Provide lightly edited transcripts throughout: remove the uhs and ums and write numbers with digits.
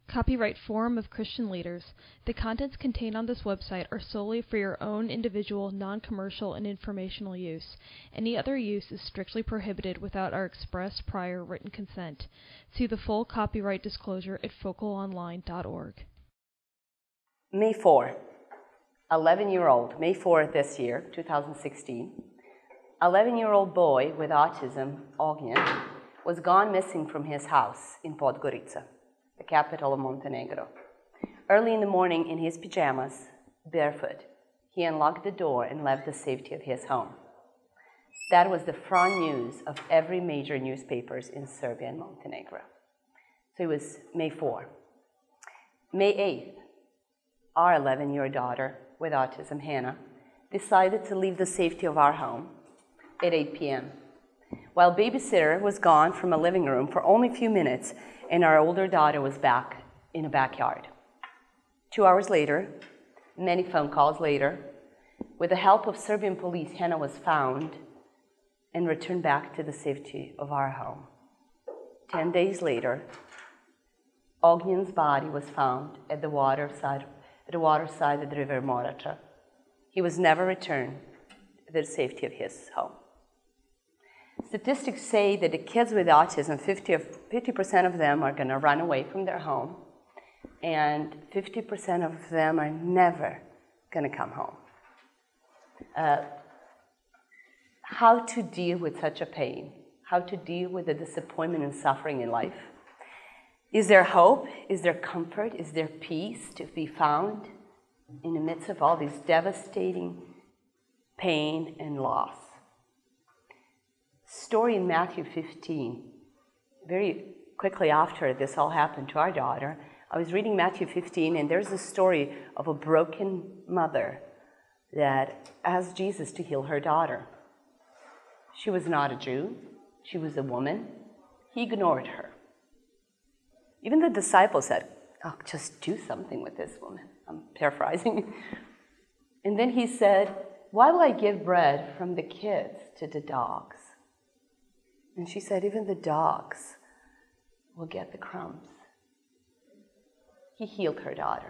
Copyright Forum of Christian Leaders. The contents contained on this website are solely for your own individual, non-commercial, and informational use. Any other use is strictly prohibited without our express prior written consent. See the full copyright disclosure at focalonline.org. May 4, 11-year-old, May 4th this year, 2016. 11-year-old boy with autism, Ognjen, was gone missing from his house in Podgorica, the capital of Montenegro. Early in the morning, in his pajamas, barefoot, he unlocked the door and left the safety of his home. That was the front news of every major newspapers in Serbia and Montenegro. So it was May 4. May 8th, our 11-year-old daughter with autism, Hannah, decided to leave the safety of our home at 8 p.m. While babysitter was gone from a living room for only a few minutes, and our older daughter was back in the backyard. 2 hours later, many phone calls later, with the help of Serbian police, Hannah was found and returned back to the safety of our home. 10 days later, Ognjen's body was found at the water side of the river Morača. He was never returned to the safety of his home. Statistics say that the kids with autism, 50% of them are going to run away from their home, and 50% of them are never going to come home. How to deal with such a pain? How to deal with the disappointment and suffering in life? Is there hope? Is there comfort? Is there peace to be found in the midst of all this devastating pain and loss? Story in Matthew 15. Very quickly after this all happened to our daughter, I was reading Matthew 15, and there's a story of a broken mother that asked Jesus to heal her daughter. She was not a Jew. She was a woman. He ignored her. Even the disciples said, "Oh, just do something with this woman." I'm paraphrasing. And then he said, "Why will I give bread from the kids to the dogs?" And she said, "Even the dogs will get the crumbs." He healed her daughter.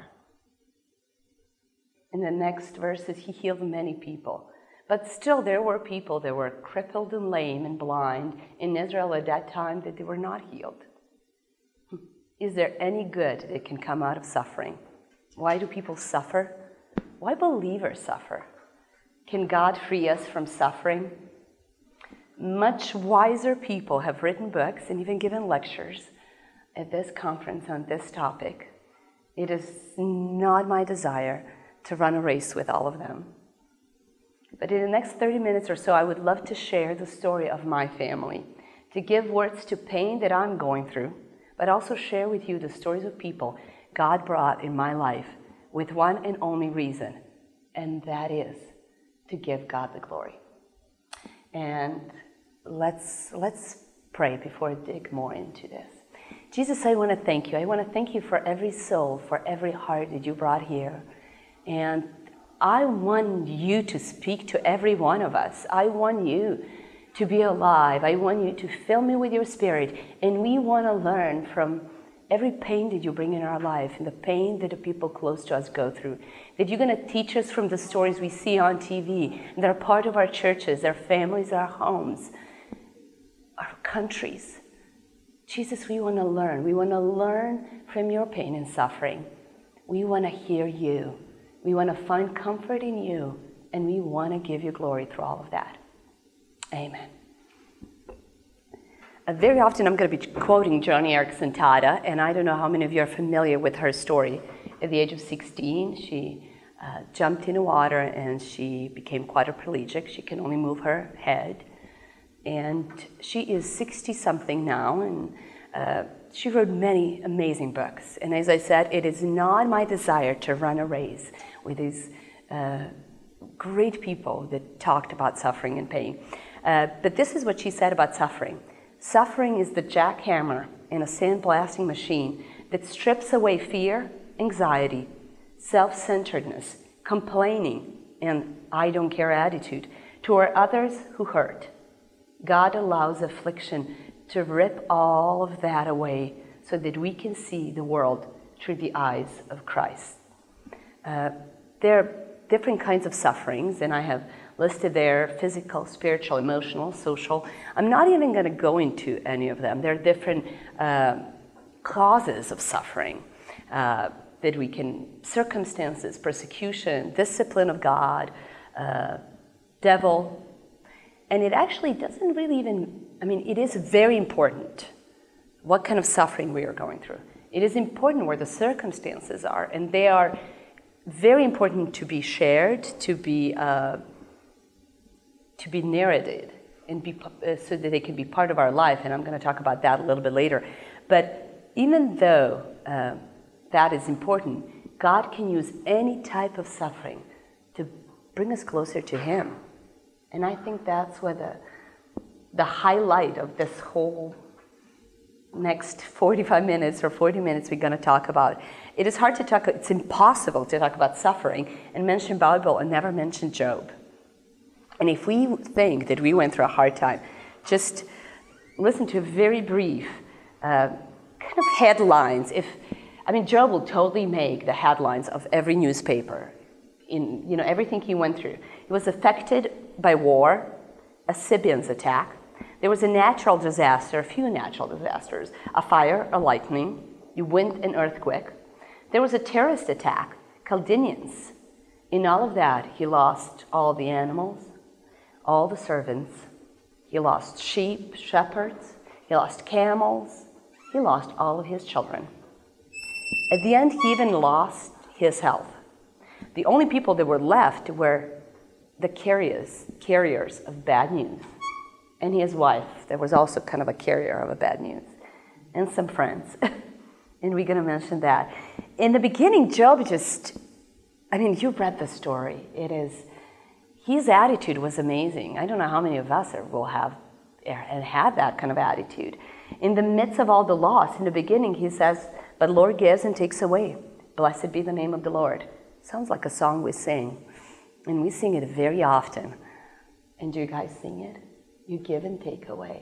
In the next verses, he healed many people. But still, there were people that were crippled and lame and blind in Israel at that time that they were not healed. Is there any good that can come out of suffering? Why do people suffer? Why believers suffer? Can God free us from suffering? Much wiser people have written books and even given lectures at this conference on this topic. It is not my desire to run a race with all of them. But in the next 30 minutes or so, I would love to share the story of my family, to give words to pain that I'm going through, but also share with you the stories of people God brought in my life with one and only reason, and that is to give God the glory. And let's pray before I dig more into this. Jesus, I want to thank you. I want to thank you for every soul, for every heart that you brought here. And I want you to speak to every one of us. I want you to be alive. I want you to fill me with your spirit. And we want to learn from every pain that you bring in our life and the pain that the people close to us go through. That you're going to teach us from the stories we see on TV that are part of our churches, our families, our homes, our countries. Jesus, we want to learn. We want to learn from your pain and suffering. We want to hear you. We want to find comfort in you. And we want to give you glory through all of that. Amen. Very often I'm going to be quoting Joni Eareckson Tada, and I don't know how many of you are familiar with her story. At the age of 16, she jumped in the water and she became quadriplegic. She can only move her head. And she is 60-something now, and she wrote many amazing books. And as I said, it is not my desire to run a race with these great people that talked about suffering and pain. But this is what she said about suffering. Suffering is the jackhammer in a sandblasting machine that strips away fear, anxiety, self-centeredness, complaining, and I don't care attitude toward others who hurt. God allows affliction to rip all of that away so that we can see the world through the eyes of Christ. There are different kinds of sufferings, and I have listed there physical, spiritual, emotional, social. I'm not even going to go into any of them. There are different causes of suffering that we can, circumstances, persecution, discipline of God, devil. And it actually doesn't really even, it is very important what kind of suffering we are going through. It is important where the circumstances are, and they are very important to be shared, to be narrated, and so that they can be part of our life. And I'm going to talk about that a little bit later. But even though that is important, God can use any type of suffering to bring us closer to Him. And I think that's what the highlight of this whole next 45 minutes or 40 minutes we're going to talk about. It is hard to talk, it's impossible to talk about suffering and mention Bible and never mention Job. And if we think that we went through a hard time, just listen to a very brief kind of headlines. Job will totally make the headlines of every newspaper in everything he went through. He was affected by war, a Sabeans attack. There was a natural disaster, a few natural disasters, a fire, a lightning, a wind, an earthquake. There was a terrorist attack, Chaldeans. In all of that, he lost all the animals, all the servants. He lost sheep, shepherds. He lost camels. He lost all of his children. At the end, he even lost his health. The only people that were left were the carriers of bad news. And his wife, that was also kind of a carrier of a bad news. And some friends. And we're going to mention that. In the beginning, Job you've read the story. His attitude was amazing. I don't know how many of us will have and had that kind of attitude. In the midst of all the loss, in the beginning, he says, "But Lord gives and takes away. Blessed be the name of the Lord." Sounds like a song we sing. And we sing it very often. And do you guys sing it? You give and take away.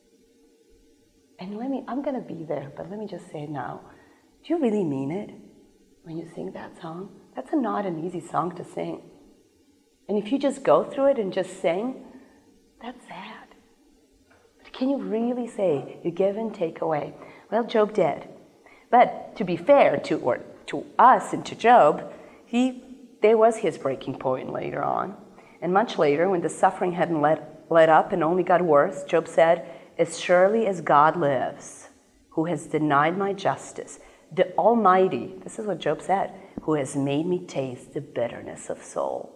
And I'm going to be there, but let me just say it now. Do you really mean it when you sing that song? That's not an easy song to sing. And if you just go through it and just sing, that's sad. But can you really say, you give and take away? Well, Job did. But to be fair to us and to Job, there was his breaking point later on. And much later, when the suffering hadn't let up and only got worse, Job said, "As surely as God lives, who has denied my justice, the Almighty," this is what Job said, "who has made me taste the bitterness of soul."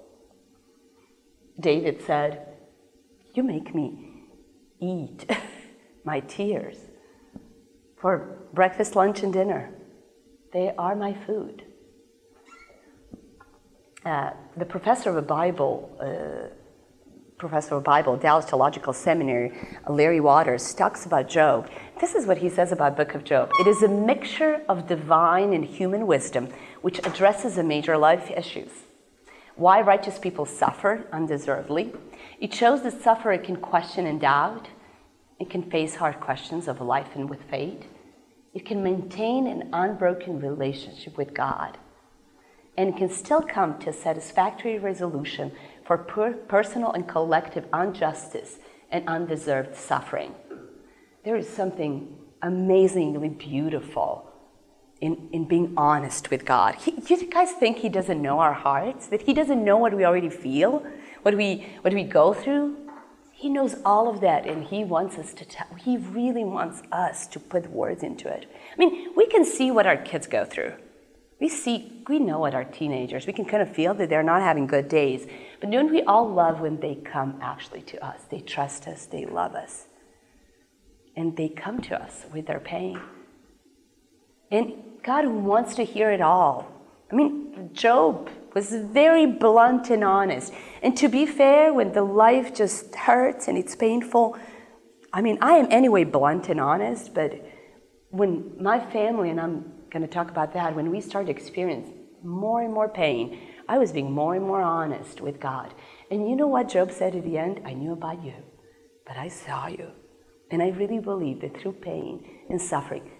David said, "You make me eat my tears for breakfast, lunch, and dinner. They are my food." The professor of Bible, Dallas Theological Seminary, Larry Waters, talks about Job. This is what he says about the book of Job. "It is a mixture of divine and human wisdom which addresses the major life issues. Why righteous people suffer undeservedly. It shows that sufferer can question and doubt. It can face hard questions of life and with fate. It can maintain an unbroken relationship with God. And can still come to a satisfactory resolution for personal and collective injustice and undeserved suffering." There is something amazingly beautiful in being honest with God. Do you guys think He doesn't know our hearts? That He doesn't know what we already feel? What we go through? He knows all of that, and He wants us to tell. He really wants us to put words into it. We can see what our kids go through. We know what our teenagers, we can kind of feel that they're not having good days. But don't we all love when they come actually to us? They trust us, they love us. And they come to us with their pain. And God wants to hear it all. Job was very blunt and honest. And to be fair, when the life just hurts and it's painful, I am anyway blunt and honest, but when my family, and I'm going to talk about that, when we started experiencing more and more pain, I was being more and more honest with God. And you know what Job said at the end? "I knew about you, but I saw you." And I really believe that through pain and suffering,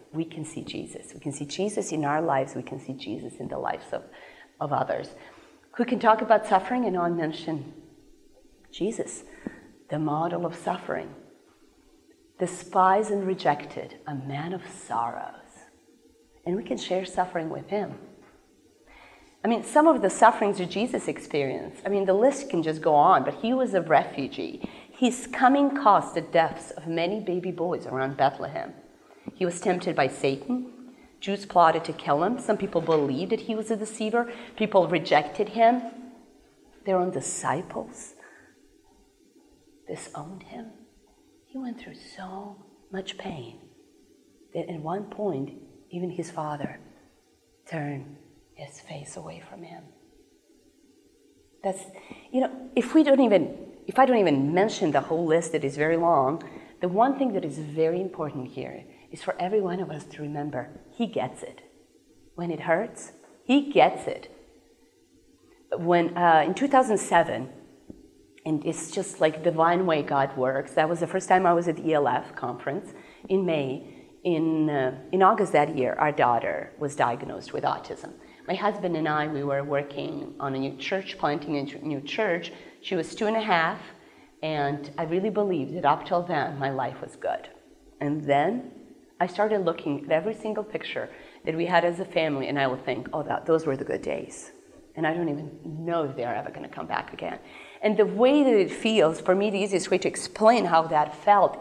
we can see Jesus. We can see Jesus in our lives. We can see Jesus in the lives of others. Who can talk about suffering and not mention Jesus, the model of suffering. Despised and rejected, a man of sorrows. And we can share suffering with him. I mean, some of the sufferings that Jesus experienced, I mean, the list can just go on, but he was a refugee. His coming caused the deaths of many baby boys around Bethlehem. He was tempted by Satan. Jews plotted to kill him. Some people believed that he was a deceiver. People rejected him. Their own disciples disowned him. He went through so much pain that at one point, even his father turned his face away from him. That's, if I don't even mention the whole list that is very long, the one thing that is very important here is for every one of us to remember, he gets it. When it hurts, he gets it. When in 2007, and it's just like the divine way God works, that was the first time I was at the ELF conference in May. In August that year, our daughter was diagnosed with autism. My husband and I, we were working on a new church, planting a new church. She was 2.5, and I really believed that up till then, my life was good. And then I started looking at every single picture that we had as a family, and I would think, those were the good days. And I don't even know if they're ever going to come back again. And the way that it feels, for me, the easiest way to explain how that felt,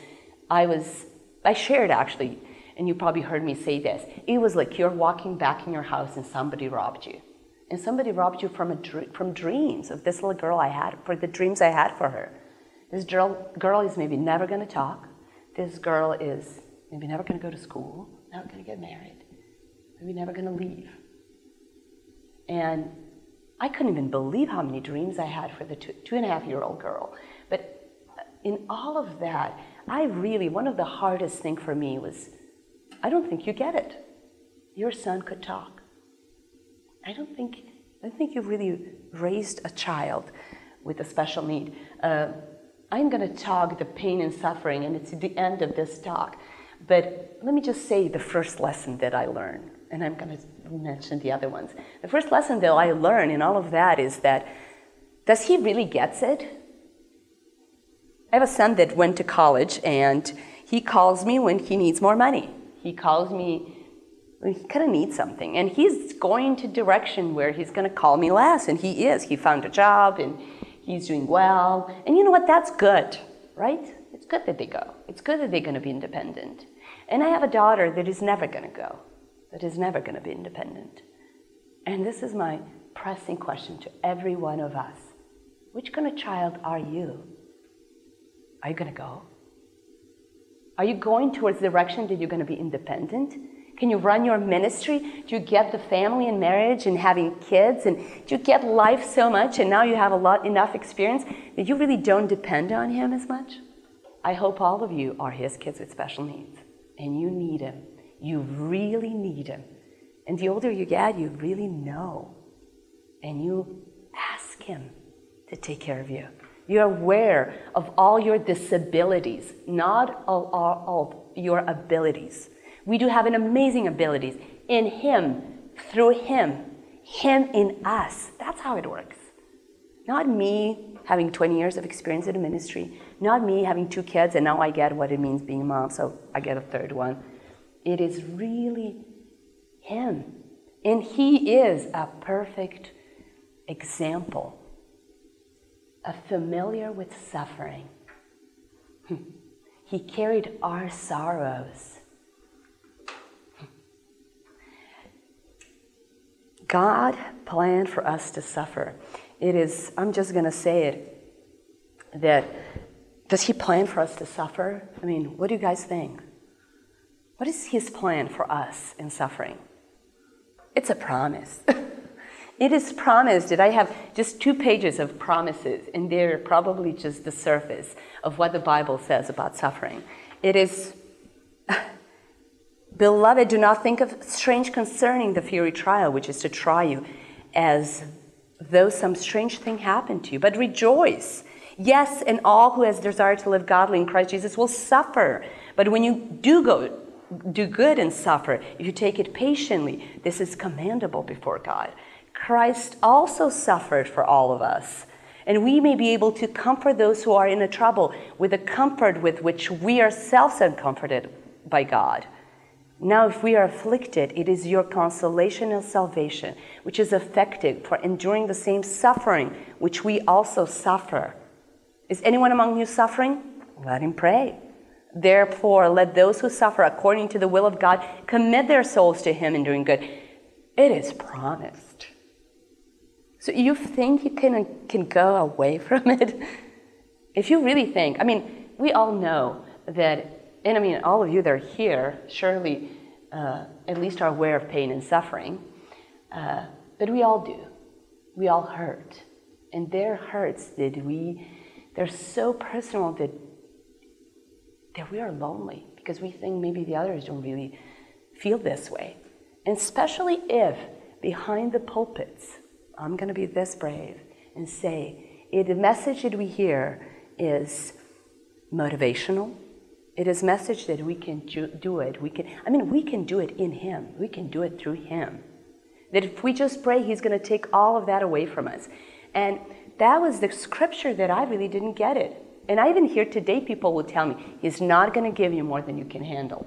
I shared actually, and you probably heard me say this, it was like you're walking back in your house and somebody robbed you. And somebody robbed you from dreams of this little girl I had, for the dreams I had for her. This girl is maybe never going to talk. This girl is maybe never going to go to school, never going to get married, maybe never going to leave. And I couldn't even believe how many dreams I had for the 2.5-year-old girl. But in all of that, one of the hardest things for me was, I don't think you get it. Your son could talk. I don't think you really raised a child with a special need. I'm going to talk the pain and suffering, and it's at the end of this talk. But let me just say the first lesson that I learned, and I'm going to mention the other ones. The first lesson that I learned in all of that is that, does he really get it? I have a son that went to college, and he calls me when he needs more money. He calls me when he kind of needs something, and he's going to direction where he's going to call me less, and he is. He found a job, and he's doing well, and you know what? That's good, right? It's good that they go. It's good that they're going to be independent. And I have a daughter that is never going to go, that is never going to be independent. And this is my pressing question to every one of us. Which kind of child are you? Are you going to go? Are you going towards the direction that you're going to be independent? Can you run your ministry? Do you get the family and marriage and having kids? And do you get life so much and now you have enough experience that you really don't depend on him as much? I hope all of you are his kids with special needs. And you need him. You really need him. And the older you get, you really know. And you ask him to take care of you. You're aware of all your disabilities, not all your abilities. We do have an amazing abilities in him, through him in us. That's how it works. Not me having 20 years of experience in the ministry, not me having 2 kids and now I get what it means being a mom, so I get a 3rd one. It is really him. And he is a perfect example. Familiar with suffering. He carried our sorrows. God planned for us to suffer. It is, I'm just going to say it, that does he plan for us to suffer? I mean, what do you guys think? What is his plan for us in suffering? It's a promise. It is promised that I have just 2 pages of promises, and they're probably just the surface of what the Bible says about suffering. It is, beloved, do not think of strange concerning the fiery trial, which is to try you, as though some strange thing happened to you, but rejoice. Yes, and all who has desire to live godly in Christ Jesus will suffer. But when you do go do good and suffer, if you take it patiently, this is commendable before God. Christ also suffered for all of us. And we may be able to comfort those who are in a trouble with the comfort with which we ourselves are comforted by God. Now, if we are afflicted, it is your consolation and salvation, which is effective for enduring the same suffering which we also suffer. Is anyone among you suffering? Let him pray. Therefore, let those who suffer according to the will of God commit their souls to him in doing good. It is promised. So you think you can go away from it? If you really think, we all know that, and all of you that are here surely at least are aware of pain and suffering, but we all do. We all hurt. And their hurts they're so personal that we are lonely because we think maybe the others don't really feel this way. And especially if behind the pulpits, I'm going to be this brave and say, the message that we hear is motivational. It is a message that we can do it. We can do it in him. We can do it through him. That if we just pray, he's going to take all of that away from us. And that was the scripture that I really didn't get it. And I even hear today people will tell me, he's not going to give you more than you can handle.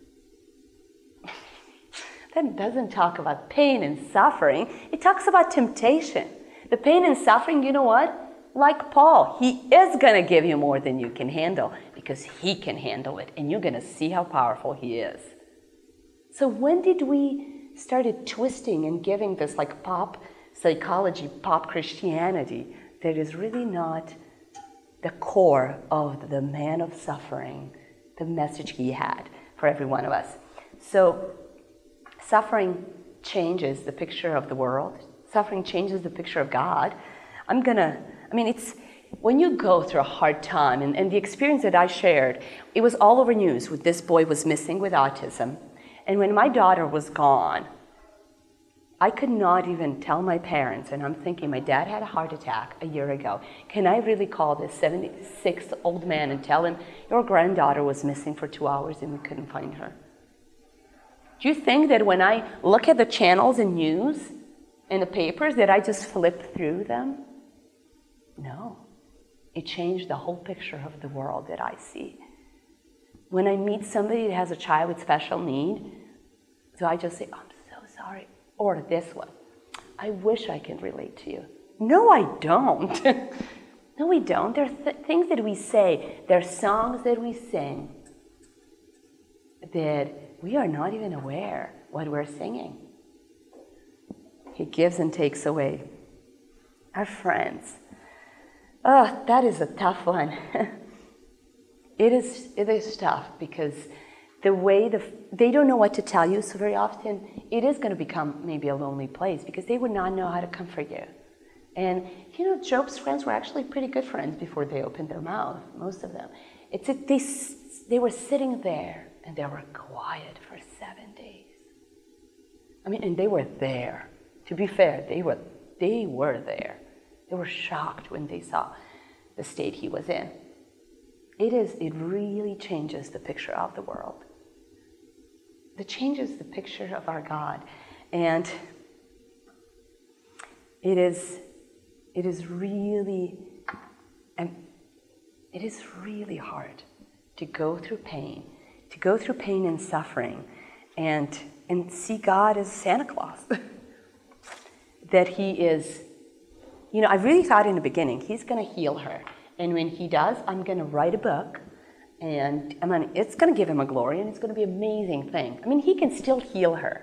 That doesn't talk about pain and suffering. It talks about temptation. The pain and suffering, you know what? Like Paul, he is going to give you more than you can handle because he can handle it. And you're going to see how powerful he is. So when did we started twisting and giving this like pop psychology, pop Christianity that is really not the core of the man of suffering, the message he had for every one of us? So suffering changes the picture of the world. Suffering changes the picture of God. It's when you go through a hard time, and the experience that I shared, it was all over news with this boy was missing with autism. And when my daughter was gone, I could not even tell my parents, and I'm thinking my dad had a heart attack a year ago. Can I really call this 76-old man and tell him, your granddaughter was missing for 2 hours and we couldn't find her? Do you think that when I look at the channels and news and the papers that I just flip through them? No. It changed the whole picture of the world that I see. When I meet somebody that has a child with special need, so I just say, I'm so sorry. Or this one, I wish I can relate to you. No, I don't. No, we don't. There are things that we say. There are songs that we sing that we are not even aware what we're singing. He gives and takes away. Our friends. Oh, that is a tough one. It is tough because the way they don't know what to tell you, so very often it is going to become maybe a lonely place because they would not know how to comfort you. And Job's friends were actually pretty good friends before they opened their mouth, most of them. They were sitting there and they were quiet for 7 days. And they were there. To be fair, they were there. They were shocked when they saw the state he was in. It really changes the picture of the world. It changes the picture of our God. And it is really hard to go through pain and suffering and see God as Santa Claus. That he is, I really thought in the beginning, he's going to heal her. And when he does, I'm going to write a book. And it's going to give him a glory, and it's going to be an amazing thing. He can still heal her.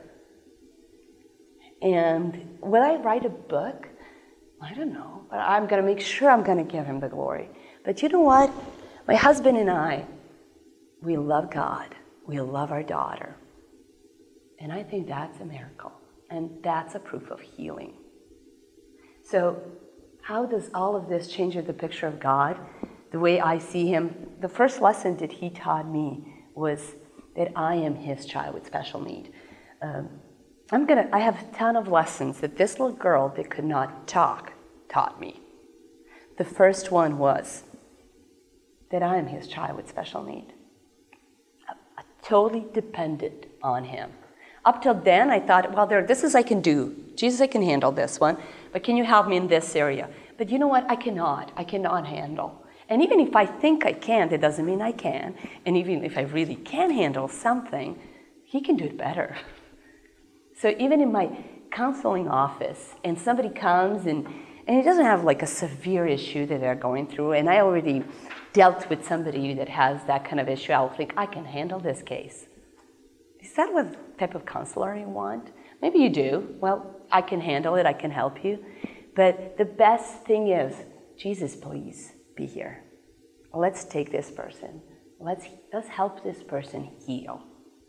And will I write a book? I don't know. But I'm going to make sure I'm going to give him the glory. But you know what? My husband and I, we love God. We love our daughter. And I think that's a miracle. And that's a proof of healing. So how does all of this change the picture of God? The way I see him, the first lesson that he taught me was that I am his child with special need. I have a ton of lessons that this little girl that could not talk taught me. The first one was that I am his child with special need. A totally dependent on him. Up till then, I thought, well, this is I can do. Jesus, I can handle this one, but can you help me in this area? But you know what? I cannot handle. And even if I think I can, that doesn't mean I can. And even if I really can handle something, he can do it better. So even in my counseling office, and somebody comes and he doesn't have like a severe issue that they're going through, and I already dealt with somebody that has that kind of issue, I'll think, I can handle this case. Is that what type of counselor you want? Maybe you do. Well, I can handle it, I can help you. But the best thing is, Jesus, please be here. Let's take this person. Let's help this person heal.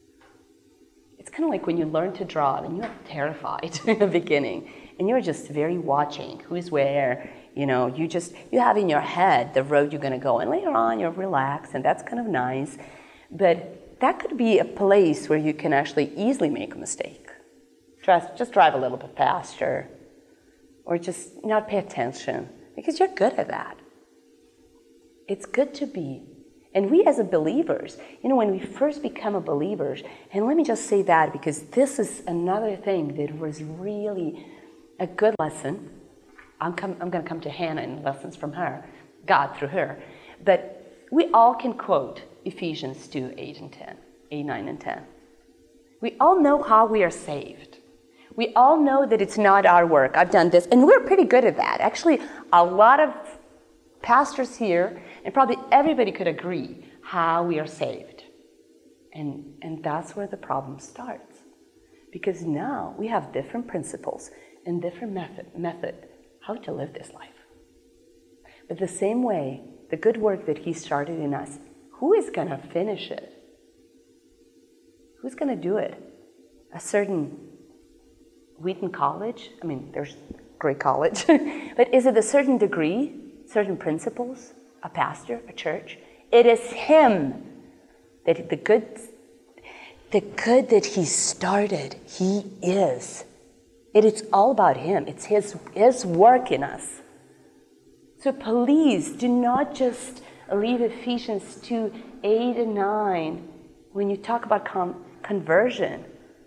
It's kind of like when you learn to draw and you're terrified in the beginning and you're just very watching who's where, you have in your head the road you're going to go, and later on you'll relax, and that's kind of nice. But that could be a place where you can actually easily make a mistake. Just drive a little bit faster, or just not pay attention, because you're good at that. It's good to be. And we as believers, when we first become a believers, and let me just say that because this is another thing that was really a good lesson. I'm going to come to Hannah and lessons from her, God through her. But we all can quote Ephesians 2, 8, 9, and 10. We all know how we are saved. We all know that it's not our work. I've done this, and we're pretty good at that. Actually, a lot of pastors here, and probably everybody could agree how we are saved. And that's where the problem starts. Because now we have different principles and different method how to live this life. But the same way, the good work that he started in us, who is going to finish it? Who's going to do it? A certain Wheaton College? I mean, there's great college. But is it a certain degree, certain principles, a pastor, a church? It is him that the good that he started, he is. It is all about him. It's his work in us. So please do not just leave Ephesians 2, 8 and 9 when you talk about conversion.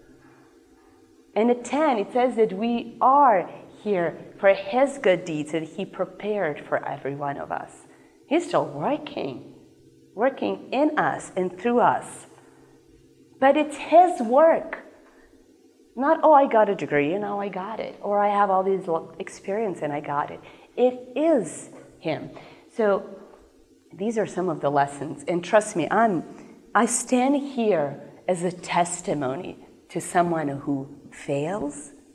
And at 10, it says that we are here for his good deeds that he prepared for every one of us. He's still working in us and through us. But it's his work. Not, I got a degree and now I got it. Or I have all these experience and I got it. It is him. So these are some of the lessons. And trust me, I stand here as a testimony to someone who failed,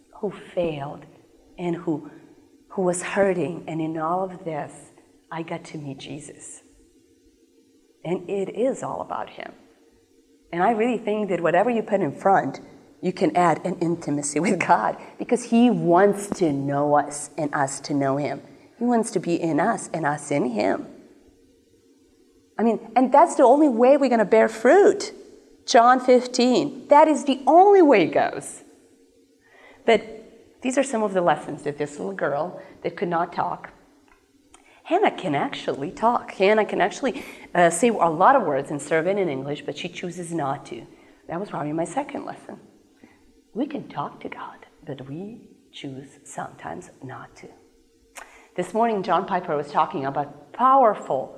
and who was hurting. And in all of this, I got to meet Jesus. And it is all about him. And I really think that whatever you put in front, you can add an intimacy with God, because he wants to know us and us to know him. He wants to be in us and us in him. I mean, and that's the only way we're going to bear fruit. John 15. That is the only way it goes. But these are some of the lessons that this little girl that could not talk. Hannah can actually talk. Hannah can actually say a lot of words in Serbian and English, but she chooses not to. That was probably my second lesson. We can talk to God, but we choose sometimes not to. This morning, John Piper was talking about powerful,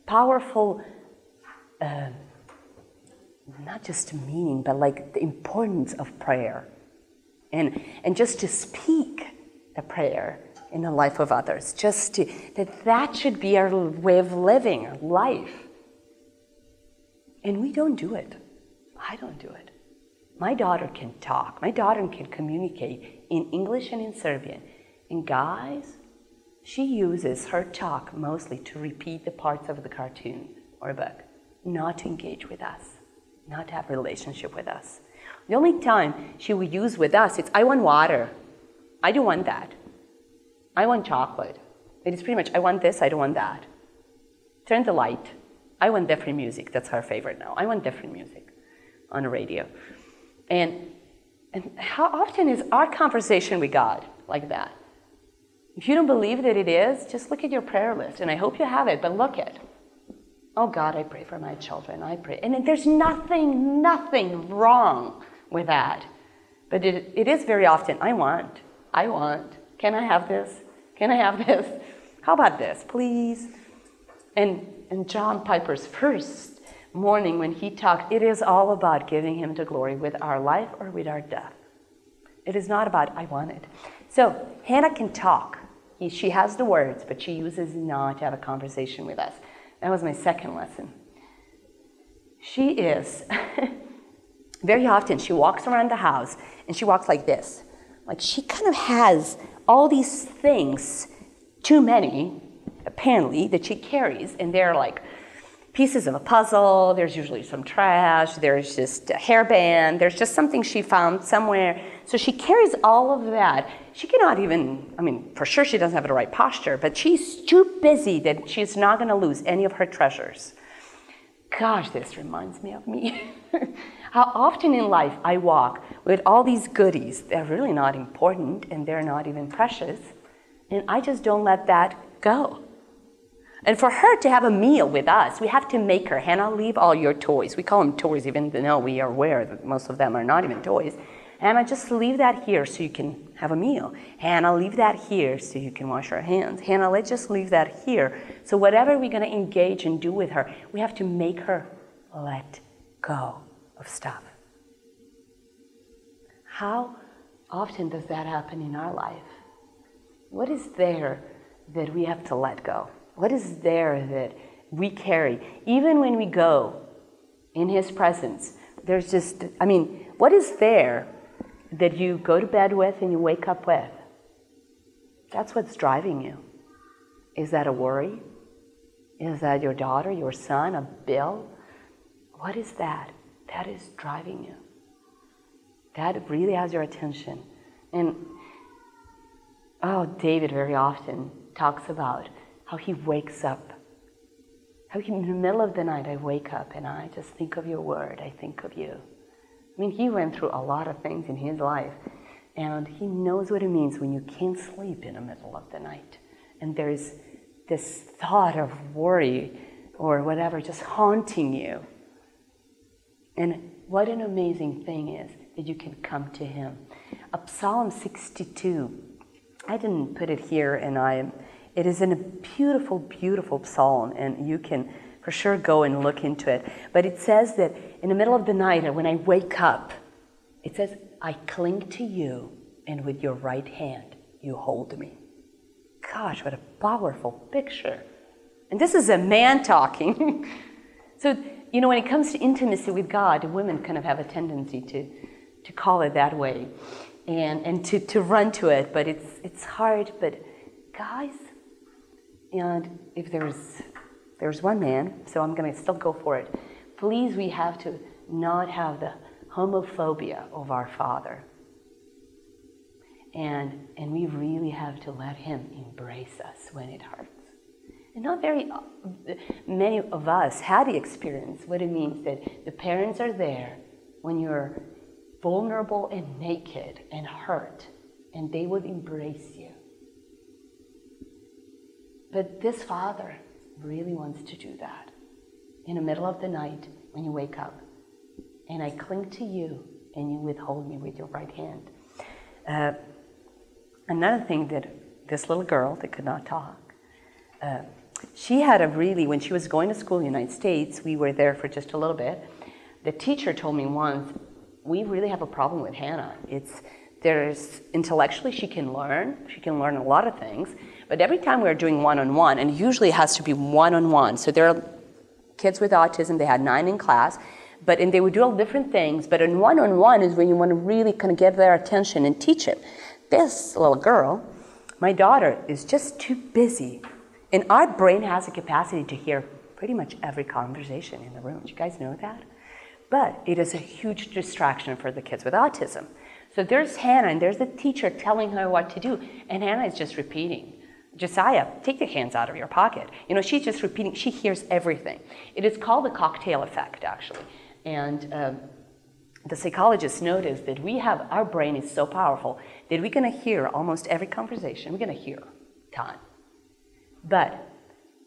not just meaning, but like the importance of prayer. And just to speak the prayer in the life of others. Just to, that should be our way of living, our life. And we don't do it. I don't do it. My daughter can talk. My daughter can communicate in English and in Serbian. And guys, she uses her talk mostly to repeat the parts of the cartoon or book, not to engage with us, not to have a relationship with us. The only time she will use with us, it's, I want water. I don't want that. I want chocolate. It is pretty much, I want this, I don't want that. Turn the light. I want different music. That's her favorite now. I want different music on the radio. And how often is our conversation with God like that? If you don't believe that it is, just look at your prayer list. And I hope you have it, but look at it. Oh God, I pray for my children. I pray. And there's nothing wrong with that. But it is very often, I want. Can I have this? Can I have this? How about this, please? And John Piper's first morning when he talked, it is all about giving him the glory with our life or with our death. It is not about, I want it. So Hannah can talk. She has the words, but she uses not to have a conversation with us. That was my second lesson. She is, very often she walks around the house and she walks like this. Like she kind of has all these things, too many, apparently, that she carries. And they're like pieces of a puzzle. There's usually some trash. There's just a hairband. There's just something she found somewhere. So she carries all of that. She cannot even, for sure she doesn't have the right posture, but she's too busy that she's not going to lose any of her treasures. Gosh, this reminds me of me. How often in life I walk with all these goodies. They're really not important and they're not even precious. And I just don't let that go. And for her to have a meal with us, we have to make her, Hannah, leave all your toys. We call them toys even though we are aware that most of them are not even toys. Hannah, just leave that here so you can have a meal. Hannah, leave that here so you can wash your hands. Hannah, let's just leave that here. So whatever we're going to engage and do with her, we have to make her let go of stuff. How often does that happen in our life? What is there that we have to let go? What is there that we carry? Even when we go in His presence, there's just, what is there that you go to bed with and you wake up with? That's what's driving you. Is that a worry? Is that your daughter, your son, a bill? What is that? That is driving you. That really has your attention. And David very often talks about how he wakes up. How in the middle of the night I wake up and I just think of your word. I think of you. He went through a lot of things in his life, and he knows what it means when you can't sleep in the middle of the night. And there's this thought of worry or whatever just haunting you. And what an amazing thing is that you can come to Him. Psalm 62, I didn't put it here, and it is in a beautiful, beautiful psalm, and you can for sure go and look into it. But it says that in the middle of the night, when I wake up, it says, I cling to you, and with your right hand, you hold me. Gosh, what a powerful picture. And this is a man talking. So, when it comes to intimacy with God, women kind of have a tendency to call it that way and to run to it, but it's hard. But guys, and if there's one man, so I'm going to still go for it. Please, we have to not have the homophobia of our Father. And we really have to let Him embrace us when it hurts. And not very many of us had the experience what it means that the parents are there when you're vulnerable and naked and hurt, and they would embrace you. But this Father really wants to do that in the middle of the night when you wake up. And I cling to you, and you withhold me with your right hand. Another thing that this little girl that could not talk, she had when she was going to school in the United States, we were there for just a little bit. The teacher told me once, we really have a problem with Hannah. Intellectually she can learn a lot of things, but every time we're doing one-on-one, and usually it has to be one-on-one. So there are kids with autism, they had 9 in class, and they would do all different things, but in one-on-one is when you want to really kind of get their attention and teach it. This little girl, my daughter, is just too busy. And our brain has a capacity to hear pretty much every conversation in the room. Do you guys know that? But it is a huge distraction for the kids with autism. So there's Hannah, and there's the teacher telling her what to do. And Hannah is just repeating, Josiah, take your hands out of your pocket. She's just repeating. She hears everything. It is called the cocktail effect, actually. And the psychologists noticed that our brain is so powerful that we're going to hear almost every conversation. We're going to hear a ton. But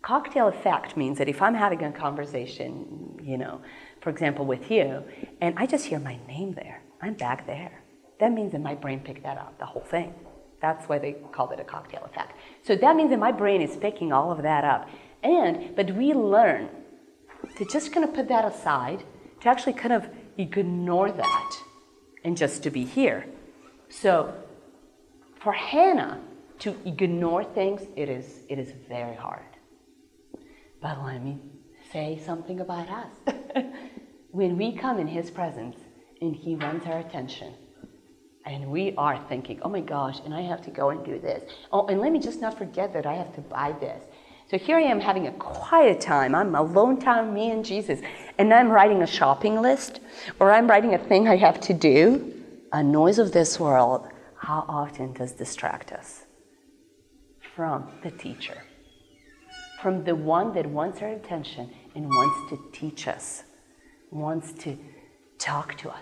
Cocktail effect means that if I'm having a conversation, for example, with you, and I just hear my name there, I'm back there. That means that my brain picked that up, the whole thing. That's why they called it a cocktail effect. So that means that my brain is picking all of that up. But we learn to just kind of put that aside, to actually kind of ignore that, and just to be here. So for Hannah to ignore things, it is very hard. But let me say something about us. When we come in his presence and he wants our attention, and we are thinking, oh my gosh, and I have to go and do this. Oh, and let me just not forget that I have to buy this. So here I am having a quiet time. I'm alone time, me and Jesus. And I'm writing a shopping list, or I'm writing a thing I have to do. A noise of this world, how often does distract us from the teacher, from the one that wants our attention and wants to teach us, wants to talk to us.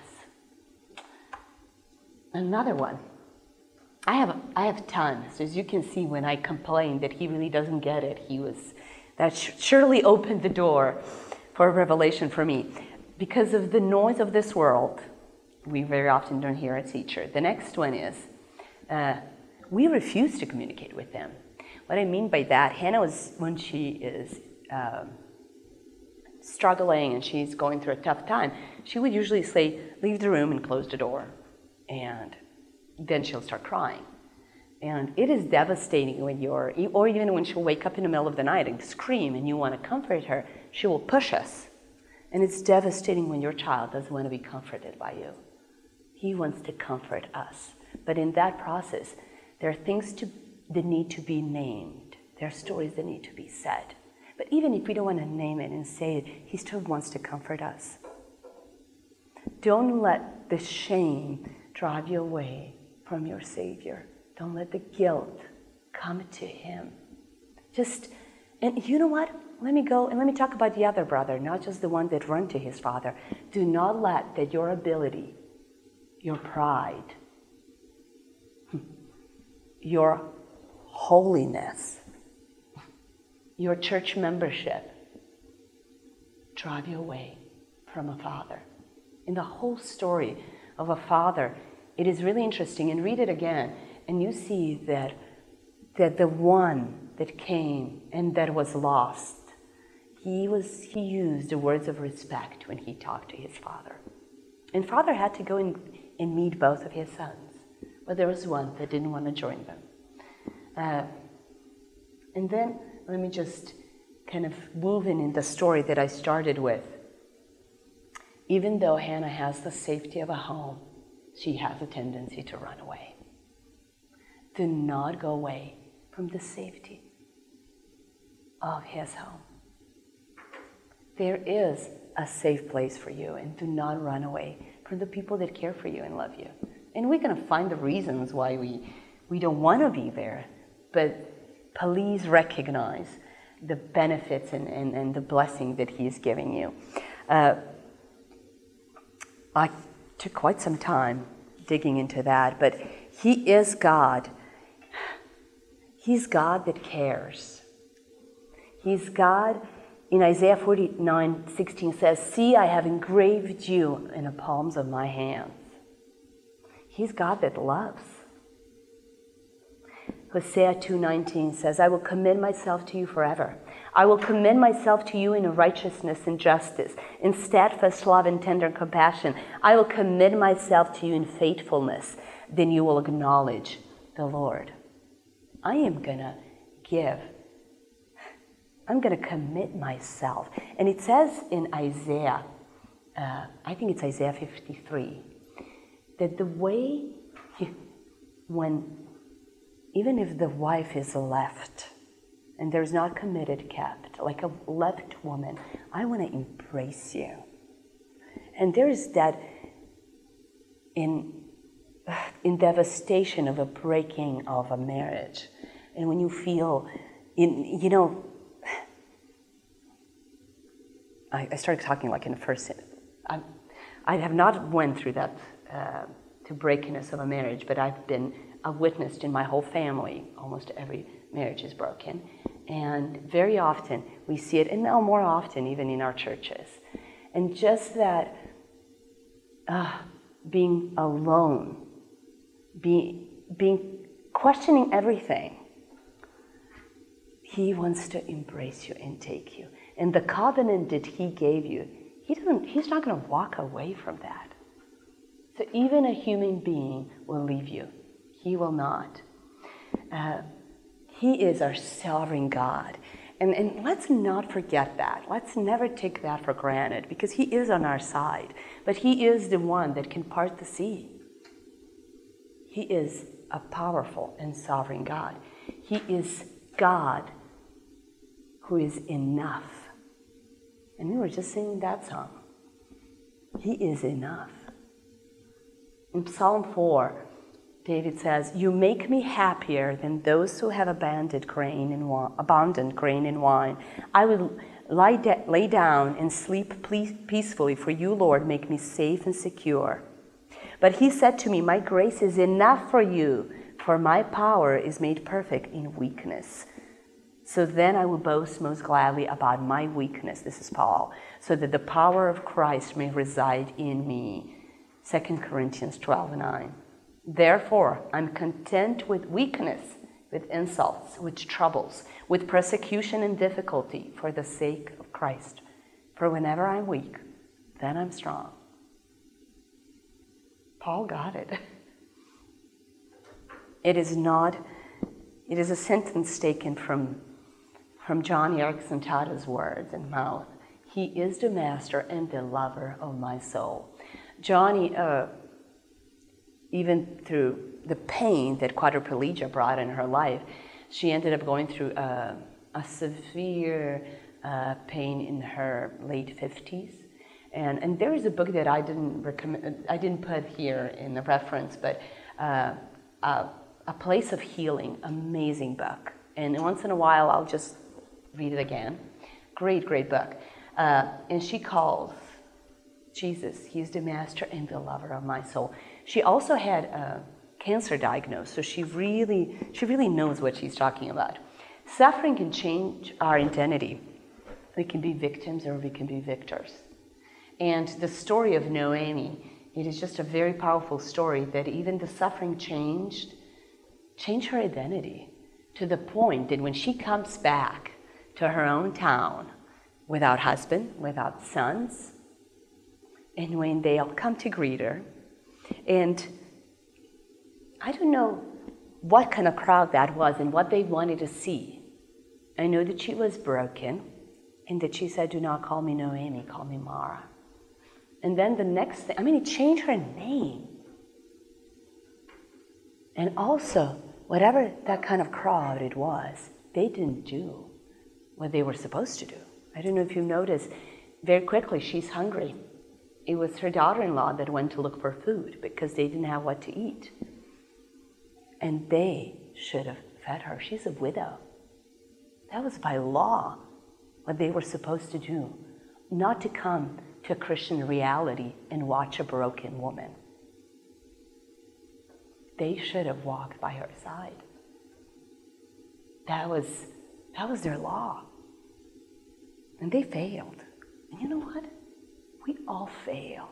Another one. I have tons. As you can see, when I complain that he really doesn't get it, that surely opened the door for a revelation for me. Because of the noise of this world, we very often don't hear a teacher. The next one is, we refuse to communicate with them. What I mean by that, Hannah was, when she is struggling and she's going through a tough time, she would usually say, leave the room and close the door. And then she'll start crying. And it is devastating when or even when she'll wake up in the middle of the night and scream and you want to comfort her, she will push us. And it's devastating when your child doesn't want to be comforted by you. He wants to comfort us. But in that process, there are things that need to be named. There are stories that need to be said. But even if we don't want to name it and say it, he still wants to comfort us. Don't let the shame drive you away from your Savior. Don't let the guilt come to him. And you know what? Let me go and let me talk about the other brother, not just the one that run to his father. Do not let that your ability, your pride, your holiness, your church membership drive you away from a father. In the whole story of a father, it is really interesting, and read it again, and you see that the one that came and that was lost, he used the words of respect when he talked to his father. And father had to go and meet both of his sons, but there was one that didn't want to join them. And then let me just kind of move in the story that I started with. Even though Hannah has the safety of a home, she has a tendency to run away. Do not go away from the safety of his home. There is a safe place for you, and do not run away from the people that care for you and love you. And we're going to find the reasons why we don't want to be there, but please recognize the benefits and the blessing that he is giving you. I took quite some time digging into that, but he is God. He's God that cares. He's God. In Isaiah 49:16 says, see, I have engraved you in the palms of my hands. He's God that loves. Hosea 2:19 says, I will commend myself to you forever. I will commend myself to you in righteousness and justice, in steadfast love and tender compassion. I will commend myself to you in faithfulness. Then you will acknowledge the Lord. I am going to give. I'm going to commit myself. And it says in Isaiah, I think it's Isaiah 53, that the way even if the wife is left, and there's not committed kept, like a left woman, I want to embrace you. And there is that in devastation of a breaking of a marriage. And when you feel, I started talking like in the first sentence. I have not went through that to breakiness of a marriage, but I've witnessed in my whole family, almost every marriage is broken. And very often we see it, and now more often even in our churches. And just that being alone, being questioning everything. He wants to embrace you and take you. And the covenant that he gave you, he's not going to walk away from that. So even a human being will leave you. He will not. He is our sovereign God. And let's not forget that. Let's never take that for granted, because he is on our side. But he is the one that can part the sea. He is a powerful and sovereign God. He is God who is enough. And we were just singing that song. He is enough. In Psalm 4, David says, "You make me happier than those who have abundant grain and wine. I will lay down and sleep peacefully, for you, Lord, make me safe and secure." But he said to me, "My grace is enough for you, for my power is made perfect in weakness. So then I will boast most gladly about my weakness," this is Paul, "so that the power of Christ may reside in me." 2 Corinthians 12:9. "Therefore, I'm content with weakness, with insults, with troubles, with persecution and difficulty for the sake of Christ. For whenever I'm weak, then I'm strong." Paul got it. It is a sentence taken from John Erickson Tada's words and mouth. He is the master and the lover of my soul. Johnny, even through the pain that quadriplegia brought in her life, she ended up going through a severe pain in her late 50s. And there is a book that I didn't put here in the reference, but A Place of Healing, amazing book. And once in a while, I'll just read it again. Great, great book. And she calls Jesus, he's the master and the lover of my soul. She also had a cancer diagnosis, so she really knows what she's talking about. Suffering can change our identity. We can be victims or we can be victors. And the story of Noemi, it is just a very powerful story that even the suffering changed her identity to the point that when she comes back to her own town without husband, without sons, and when they all come to greet her, and I don't know what kind of crowd that was and what they wanted to see. I know that she was broken and that she said, "Do not call me Noemi, call me Mara." And then the next thing, it changed her name. And also, whatever that kind of crowd it was, they didn't do what they were supposed to do. I don't know if you noticed, very quickly she's hungry. It was her daughter-in-law that went to look for food because they didn't have what to eat. And they should have fed her. She's a widow. That was by law what they were supposed to do, not to come to a Christian reality and watch a broken woman. They should have walked by her side. That was their law. And they failed. And you know what? We all fail.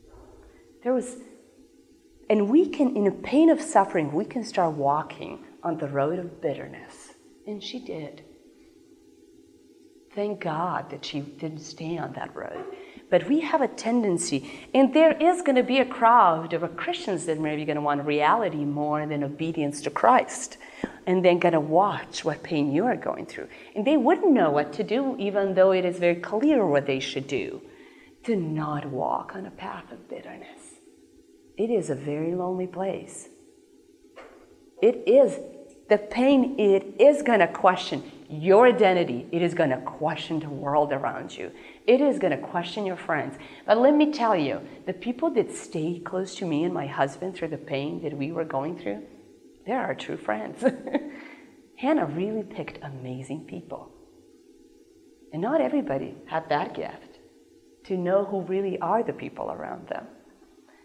And we can, in the pain of suffering, we can start walking on the road of bitterness. And she did. Thank God that she didn't stay on that road. But we have a tendency, and there is going to be a crowd of Christians that maybe going to want reality more than obedience to Christ. And then going to watch what pain you are going through. And they wouldn't know what to do, even though it is very clear what they should do. Do not walk on a path of bitterness. It is a very lonely place. It is. The pain, it is going to question your identity. It is going to question the world around you. It is going to question your friends. But let me tell you, the people that stayed close to me and my husband through the pain that we were going through, they're our true friends. Hannah really picked amazing people. And not everybody had that gift to know who really are the people around them.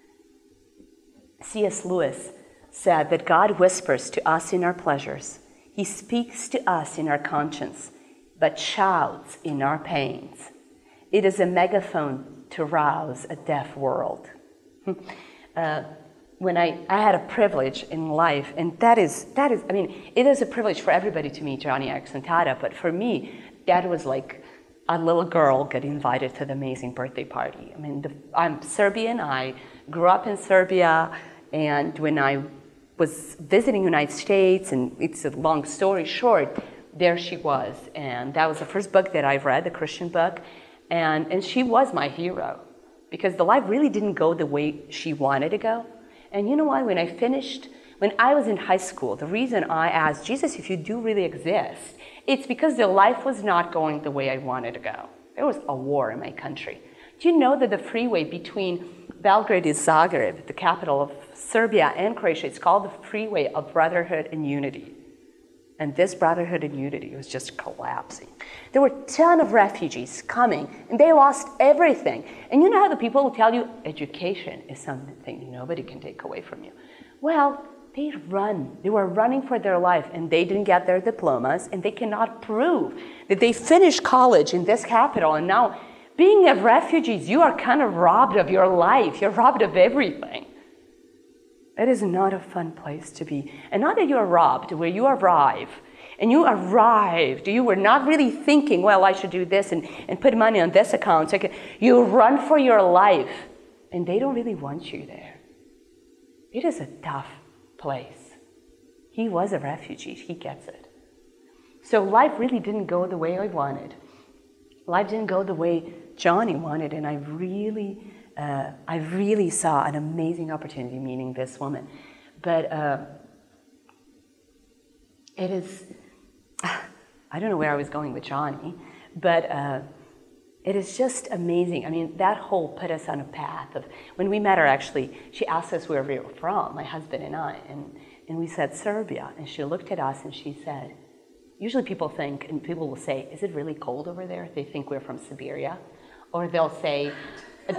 C.S. Lewis said that God whispers to us in our pleasures. He speaks to us in our conscience, but shouts in our pains. It is a megaphone to rouse a deaf world. When I had a privilege in life, and that is, I mean, it is a privilege for everybody to meet Joni Eareckson Tada, but for me, that was like a little girl getting invited to the amazing birthday party. I mean, I'm Serbian, I grew up in Serbia, and when I was visiting the United States, and it's a long story short, there she was, and that was the first book that I've read, the Christian book, and she was my hero, because the life really didn't go the way she wanted to go. And you know what, when I was in high school, the reason I asked, Jesus, if you do really exist, it's because the life was not going the way I wanted to go. There was a war in my country. Do you know that the freeway between Belgrade and Zagreb, the capital of Serbia and Croatia, it's called the Freeway of Brotherhood and Unity. And this brotherhood and unity was just collapsing. There were a ton of refugees coming, and they lost everything. And you know how the people will tell you, education is something nobody can take away from you. Well, they were running for their life, and they didn't get their diplomas, and they cannot prove that they finished college in this capital. And now, being a refugee, you are kind of robbed of your life. You're robbed of everything. It is not a fun place to be. And not that you are robbed, where you arrive. And you arrived. You were not really thinking, well, I should do this and put money on this account. So you run for your life. And they don't really want you there. It is a tough place. He was a refugee. He gets it. So life really didn't go the way I wanted. Life didn't go the way Joni wanted. And I really saw an amazing opportunity meeting this woman. But it is, I don't know where I was going with Joni, but it is just amazing. I mean, that whole put us on a path of, when we met her actually, she asked us where we were from, my husband and I, and we said Serbia. And she looked at us and she said, usually people think, and people will say, is it really cold over there? They think we're from Siberia. Or they'll say, or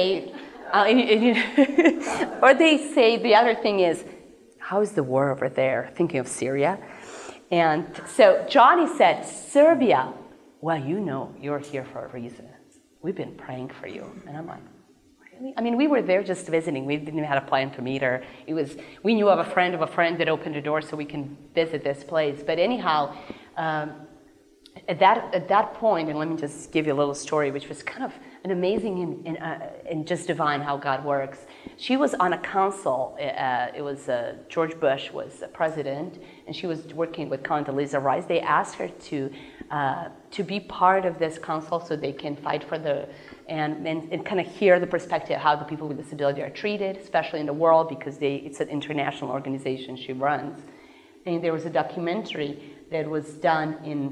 they say the other thing is, how is the war over there? Thinking of Syria. And so Joni said, Serbia. Well, you know, you're here for a reason. We've been praying for you. And I'm like, really? I mean, we were there just visiting. We didn't even have a plan to meet her. We knew of a friend that opened a door so we can visit this place. But anyhow, at that point, and let me just give you a little story, which was kind of an amazing and just divine how God works. She was on a council. It was George Bush was president, and she was working with Condoleezza Rice. They asked her to be part of this council so they can fight for and kind of hear the perspective of how the people with disability are treated, especially in the world, because it's an international organization she runs. And there was a documentary that was done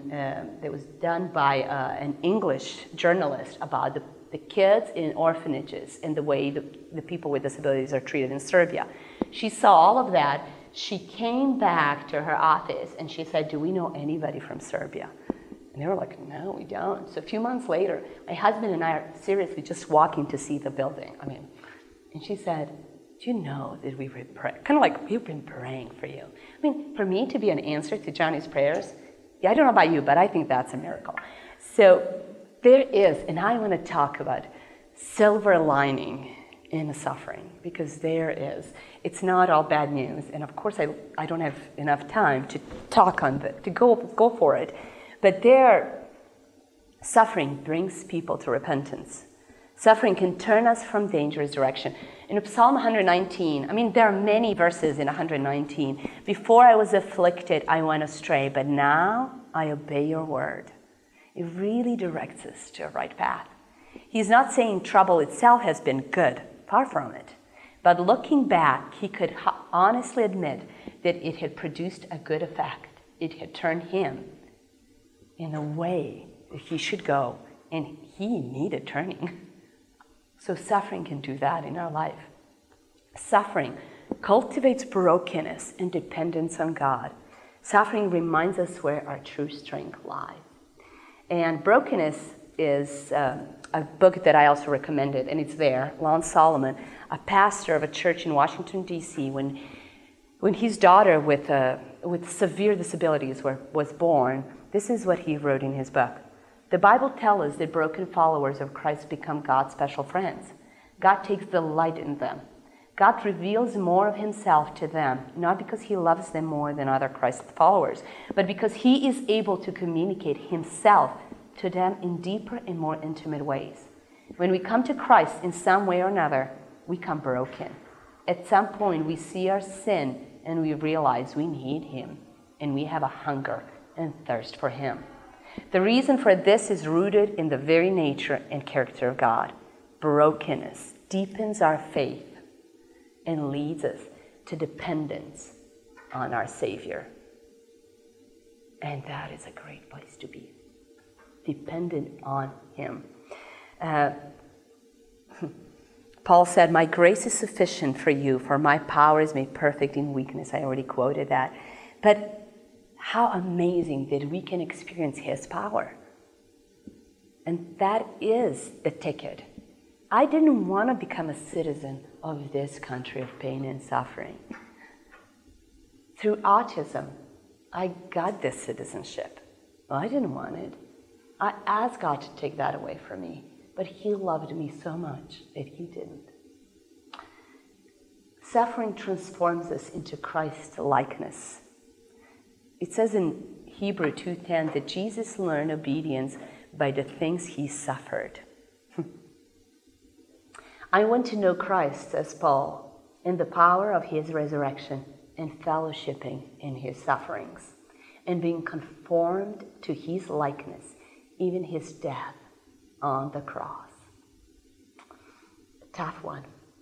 by an English journalist about the kids in orphanages and the way the people with disabilities are treated in Serbia. She saw all of that. She came back to her office and she said, do we know anybody from Serbia? And they were like, no, we don't. So a few months later, my husband and I are seriously just walking to see the building. And she said, do you know that we were praying? Kind of like, we've been praying for you. I mean, for me to be an answer to Joni's prayers, I don't know about you, but I think that's a miracle. So there is, and I want to talk about silver lining in the suffering, because there is. It's not all bad news. And of course, I don't have enough time to talk on that, to go for it. But suffering brings people to repentance. Suffering can turn us from dangerous direction. In Psalm 119, there are many verses in 119. Before I was afflicted, I went astray, but now I obey your word. It really directs us to a right path. He's not saying trouble itself has been good, far from it. But looking back, he could honestly admit that it had produced a good effect. It had turned him in a way that he should go, and he needed turning. So suffering can do that in our life. Suffering cultivates brokenness and dependence on God. Suffering reminds us where our true strength lies. And Brokenness is a book that I also recommended, and it's there. Lon Solomon, a pastor of a church in Washington, D.C., when his daughter with with severe disabilities was born, this is what he wrote in his book. The Bible tells us that broken followers of Christ become God's special friends. God takes delight in them. God reveals more of himself to them, not because he loves them more than other Christ followers, but because he is able to communicate himself to them in deeper and more intimate ways. When we come to Christ in some way or another, we come broken. At some point, we see our sin and we realize we need him, and we have a hunger and thirst for him. The reason for this is rooted in the very nature and character of God. Brokenness deepens our faith and leads us to dependence on our Savior. And that is a great place to be, dependent on him. Paul said, my grace is sufficient for you, for my power is made perfect in weakness. I already quoted that. But how amazing that we can experience his power. And that is the ticket. I didn't want to become a citizen of this country of pain and suffering. Through autism, I got this citizenship. I didn't want it. I asked God to take that away from me, but he loved me so much that he didn't. Suffering transforms us into Christ's likeness. It says in Hebrew 2:10 that Jesus learned obedience by the things he suffered. I want to know Christ, says Paul, in the power of his resurrection and fellowshipping in his sufferings, and being conformed to his likeness, even his death on the cross. A tough one.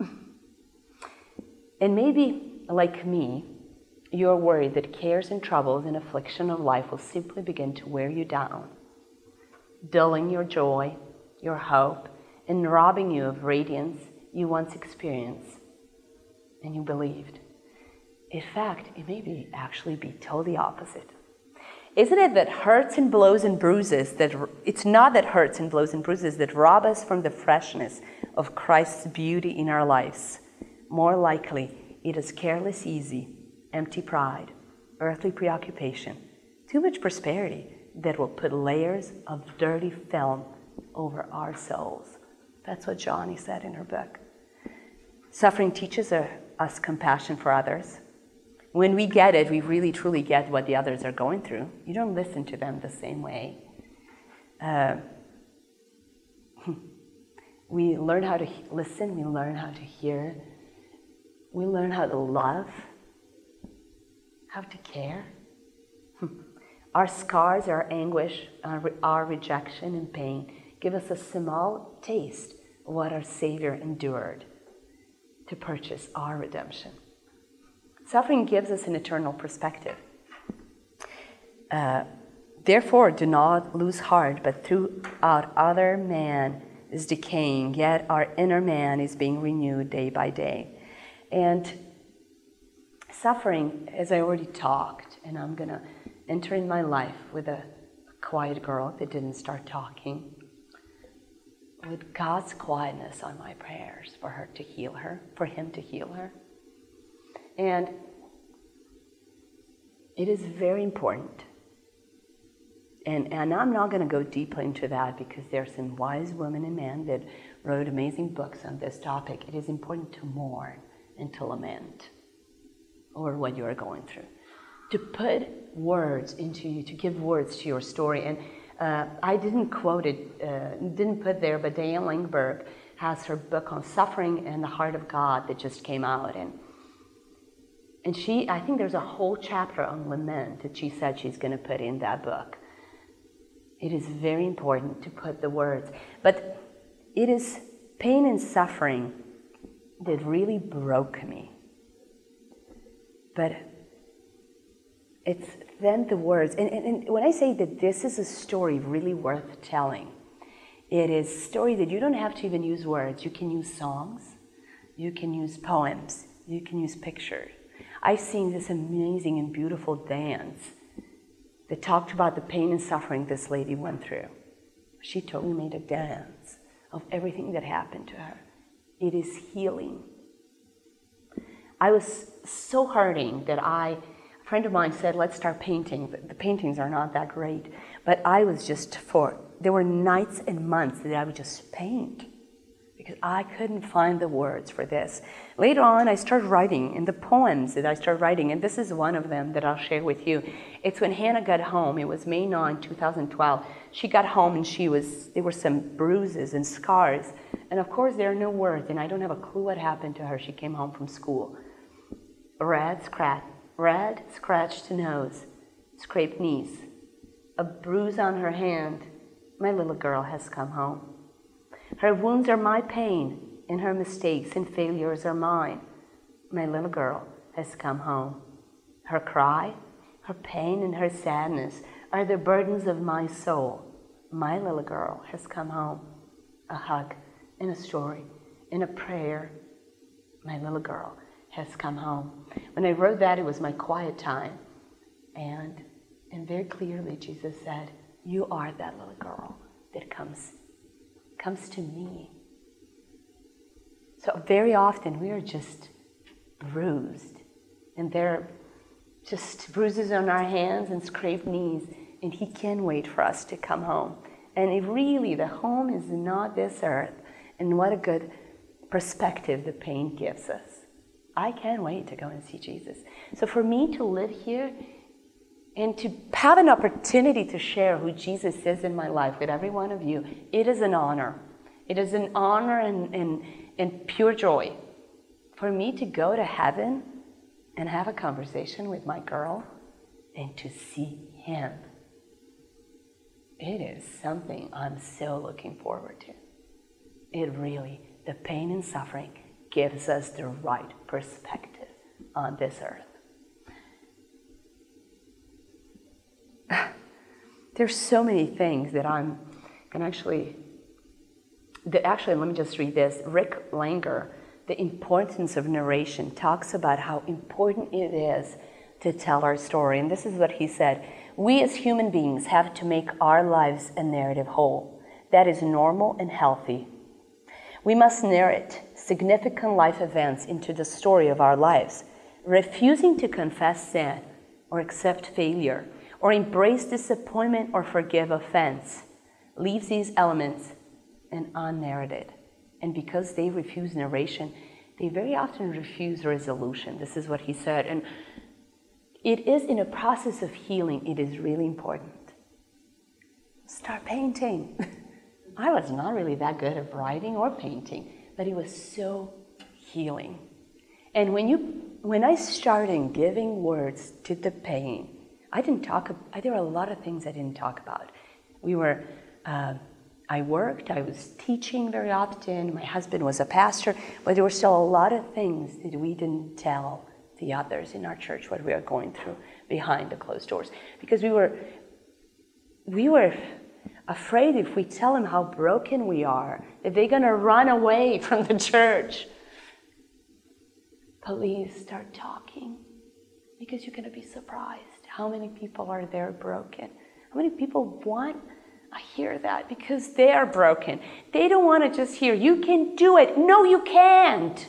And maybe, like me, you're worried that cares and troubles and affliction of life will simply begin to wear you down, dulling your joy, your hope, and robbing you of radiance you once experienced and you believed. In fact, it may actually be totally opposite. Isn't it that hurts and blows and bruises it's not that hurts and blows and bruises that rob us from the freshness of Christ's beauty in our lives. More likely, it is careless ease, empty pride, earthly preoccupation, too much prosperity that will put layers of dirty film over our souls. That's what Johnny said in her book. Suffering teaches us compassion for others. When we get it, we really truly get what the others are going through. You don't listen to them the same way. We learn how to listen, we learn how to hear, we learn how to love, how to care. Our scars, our anguish, our rejection and pain give us a small taste of what our Savior endured to purchase our redemption. Suffering gives us an eternal perspective. Therefore, do not lose heart, but throughout other man is decaying, yet our inner man is being renewed day by day. And suffering, as I already talked, and I'm going to enter in my life with a quiet girl that didn't start talking, with God's quietness on my prayers for her to heal her, for him to heal her. And it is very important. And I'm not going to go deeply into that because there are some wise women and men that wrote amazing books on this topic. It is important to mourn and to lament over what you are going through. To put words into you, to give words to your story. And I didn't quote it, didn't put there, but Diane Langberg has her book on suffering and the heart of God that just came out. And she, I think there's a whole chapter on lament that she said she's going to put in that book. It is very important to put the words. But it is pain and suffering that really broke me. But it's then the words. And when I say that this is a story really worth telling, it is a story that you don't have to even use words. You can use songs. You can use poems. You can use pictures. I've seen this amazing and beautiful dance that talked about the pain and suffering this lady went through. She totally made a dance of everything that happened to her. It is healing. I was so hurting that I A friend of mine said, let's start painting. The paintings are not that great. But I was there were nights and months that I would just paint because I couldn't find the words for this. Later on, I started writing, and the poems that I started writing, and this is one of them that I'll share with you. It's when Hannah got home. It was May 9, 2012. She got home, and there were some bruises and scars. And of course, there are no words, and I don't have a clue what happened to her. She came home from school. Red scratched nose, scraped knees, a bruise on her hand. My little girl has come home. Her wounds are my pain, and her mistakes and failures are mine. My little girl has come home. Her cry, her pain, and her sadness are the burdens of my soul. My little girl has come home. A hug and a story and a prayer. My little girl has come home. When I wrote that, it was my quiet time. And very clearly, Jesus said, you are that little girl that comes to me. So very often we are just bruised, and there are just bruises on our hands and scraped knees, and He can wait for us to come home. And if really the home is not this earth, and what a good perspective the pain gives us. I can't wait to go and see Jesus. So for me to live here and to have an opportunity to share who Jesus is in my life with every one of you, it is an honor. It is an honor and pure joy for me to go to heaven and have a conversation with my girl and to see Him. It is something I'm so looking forward to. It really, the pain and suffering gives us the right perspective on this earth. There's so many things that I'm going to actually, let me just read this. Rick Langer, The Importance of Narration, talks about how important it is to tell our story. And this is what he said. We as human beings have to make our lives a narrative whole. That is normal and healthy. We must narrate significant life events into the story of our lives. Refusing to confess sin or accept failure or embrace disappointment or forgive offense leaves these elements unnarrated. And because they refuse narration, they very often refuse resolution. This is what he said. And it is in a process of healing, it is really important. Start painting. I was not really that good at writing or painting, but it was so healing. And when I started giving words to the pain, there were a lot of things I didn't talk about. I worked, I was teaching very often, my husband was a pastor, but there were still a lot of things that we didn't tell the others in our church what we were going through behind the closed doors. Because we were afraid if we tell them how broken we are, that they're going to run away from the church. Please start talking, because you're going to be surprised how many people are there broken. How many people want to hear that because they are broken. They don't want to just hear, you can do it. No, you can't.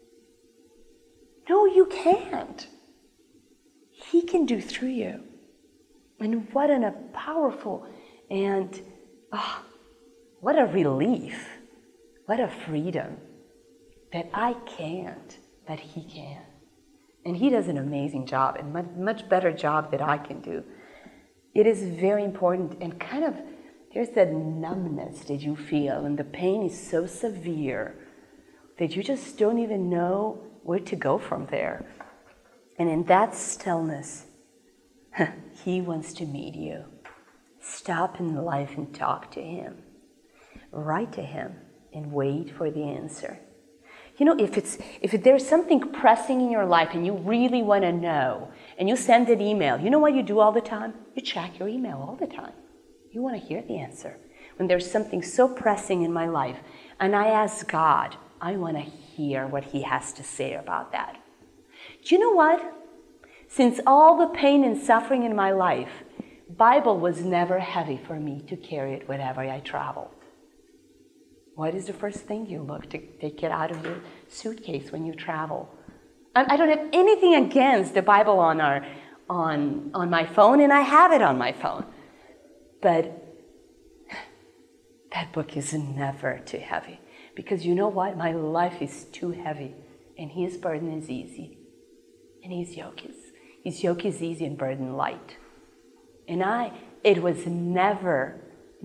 No, you can't. He can do through you. And what a powerful and what a relief, what a freedom that I can't, but He can. And He does an amazing job, and much better job than I can do. It is very important, and kind of, there's that numbness that you feel, and the pain is so severe that you just don't even know where to go from there. And in that stillness, He wants to meet you. Stop in life and talk to Him. Write to Him and wait for the answer. You know, if there's something pressing in your life and you really want to know, and you send an email, you know what you do all the time? You check your email all the time. You want to hear the answer. When there's something so pressing in my life, and I ask God, I want to hear what He has to say about that. Do you know what? Since all the pain and suffering in my life, Bible was never heavy for me to carry it wherever I traveled. What is the first thing you look to take it out of your suitcase when you travel? I don't have anything against the Bible on on my phone, and I have it on my phone. But that book is never too heavy. Because you know what? My life is too heavy, and his burden is easy. And his yoke is easy and burden light. And it was never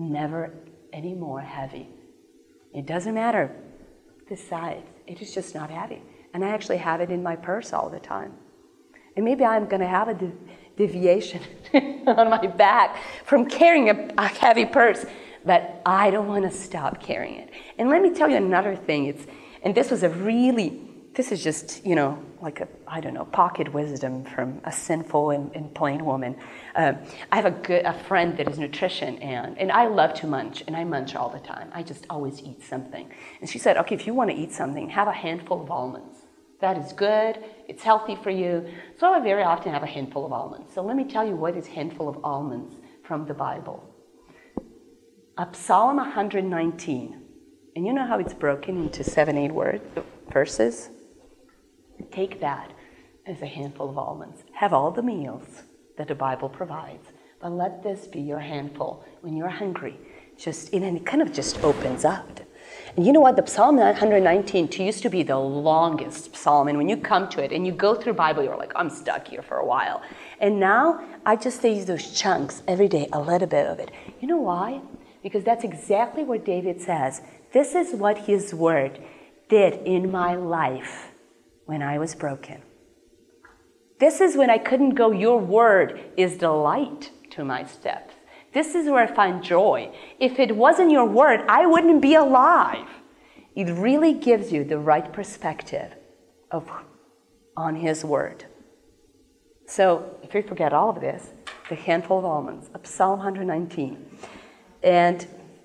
any more heavy. It doesn't matter the size. It is just not heavy. And I actually have it in my purse all the time. And maybe I'm going to have a deviation on my back from carrying a heavy purse, but I don't want to stop carrying it. And let me tell you another thing. This is just, like pocket wisdom from a sinful and plain woman. I have a friend that is nutrition, and I love to munch, and I munch all the time. I just always eat something. And she said, okay, if you want to eat something, have a handful of almonds. That is good. It's healthy for you. So I very often have a handful of almonds. So let me tell you what is handful of almonds from the Bible. Psalm 119. And you know how it's broken into 7-8 verses? Take that as a handful of almonds. Have all the meals that the Bible provides. But let this be your handful when you're hungry. And it kind of just opens up. And you know what? The Psalm 119 used to be the longest psalm. And when you come to it and you go through the Bible, you're like, I'm stuck here for a while. And now I just say those chunks every day, a little bit of it. You know why? Because that's exactly what David says. This is what his word did in my life when I was broken. This is when I couldn't go, your word is the light to my steps. This is where I find joy. If it wasn't your word, I wouldn't be alive. It really gives you the right perspective on his word. So if you forget all of this, the handful of almonds, Psalm 119. And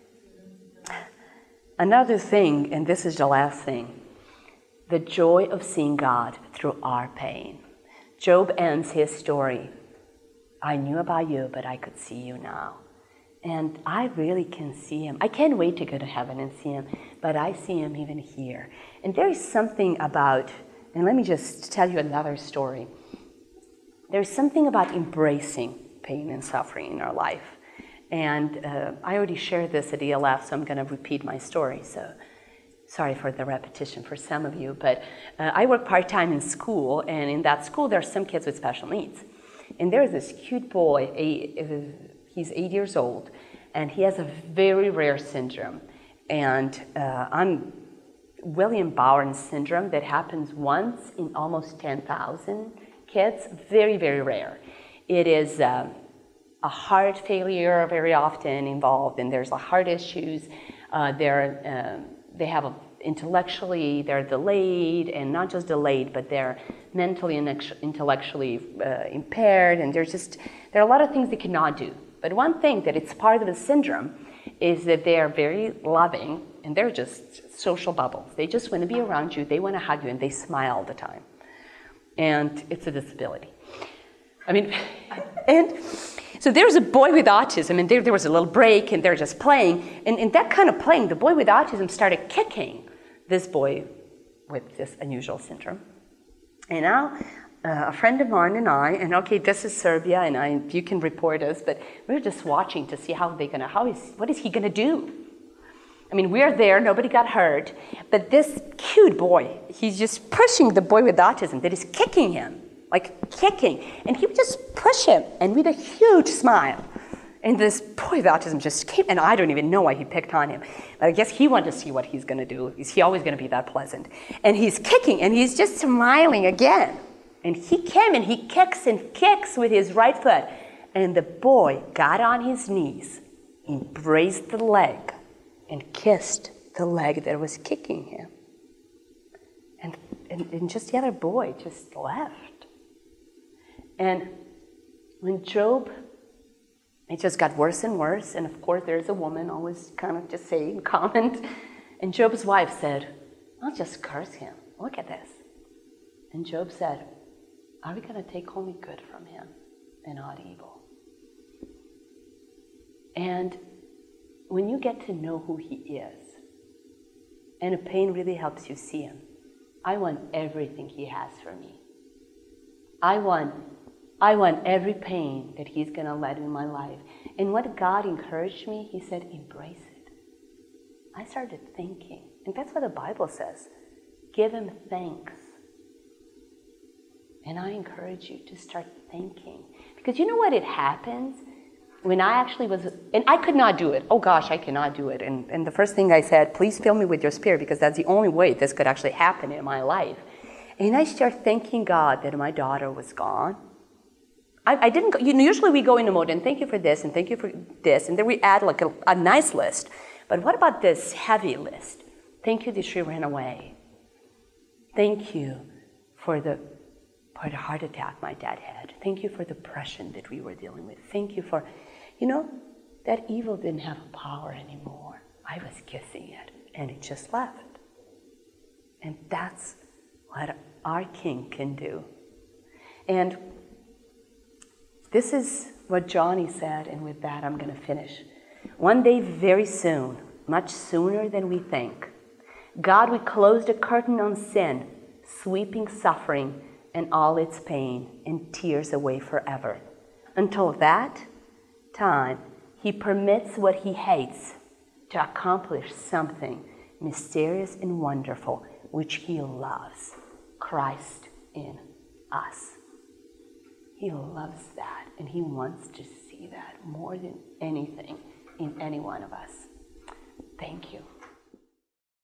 another thing, and this is the last thing, the joy of seeing God through our pain. Job ends his story. I knew about you, but I could see you now. And I really can see him. I can't wait to go to heaven and see him, but I see him even here. And there is something about, and let me just tell you another story. There's something about embracing pain and suffering in our life. And I already shared this at ELF, so I'm going to repeat my story. So sorry for the repetition for some of you, but I work part-time in school, and in that school there are some kids with special needs. And there's this cute boy, he's 8 years old, and he has a very rare syndrome. And I'm William Bowen syndrome that happens once in almost 10,000 kids, very, very rare. It is a heart failure very often involved, and there's heart issues. They have intellectually, they're delayed, and not just delayed, but they're mentally and intellectually impaired, and there are a lot of things they cannot do. But one thing that it's part of the syndrome is that they are very loving, and they're just social bubbles. They just want to be around you, they want to hug you, and they smile all the time. And it's a disability. And so there's a boy with autism, and there was a little break, and they're just playing. And in that kind of playing, the boy with autism started kicking this boy with this unusual syndrome. And now a friend of mine and I, and okay, this is Serbia, and you can report us, but we're just watching to see what is he gonna do? We're there, nobody got hurt, but this cute boy, he's just pushing the boy with autism that is kicking him. And he would just push him, and with a huge smile. And this boy with autism just came, and I don't even know why he picked on him. But I guess he wanted to see what he's going to do. Is he always going to be that pleasant? And he's kicking, and he's just smiling again. And he came, and he kicks and kicks with his right foot. And the boy got on his knees, embraced the leg, and kissed the leg that was kicking him. And just the other boy just left. And when Job, it just got worse and worse, and of course there's a woman always kind of just saying, comment, and Job's wife said, I'll just curse him. Look at this. And Job said, are we going to take only good from him and not evil? And when you get to know who he is, and the pain really helps you see him, I want everything he has for me. I want I want every pain that He's going to let in my life. And what God encouraged me, He said, embrace it. I started thinking, and that's what the Bible says. Give Him thanks. And I encourage you to start thinking. Because you know what it happens? When I actually was, and I could not do it. Oh gosh, I cannot do it. And the first thing I said, please fill me with your Spirit, because that's the only way this could actually happen in my life. And I started thanking God that my daughter was gone. I didn't go, usually we go into mode, and thank you for this, and thank you for this, and then we add like a nice list. But what about this heavy list? Thank you that she ran away. Thank you for the heart attack my dad had. Thank you for the depression that we were dealing with. Thank you for, that evil didn't have a power anymore. I was kissing it, and it just left. And that's what our King can do. And this is what Johnny said, and with that I'm going to finish. One day very soon, much sooner than we think, God will close the curtain on sin, sweeping suffering and all its pain and tears away forever. Until that time, He permits what He hates to accomplish something mysterious and wonderful, which He loves, Christ in us. He loves that, and He wants to see that more than anything in any one of us. Thank you.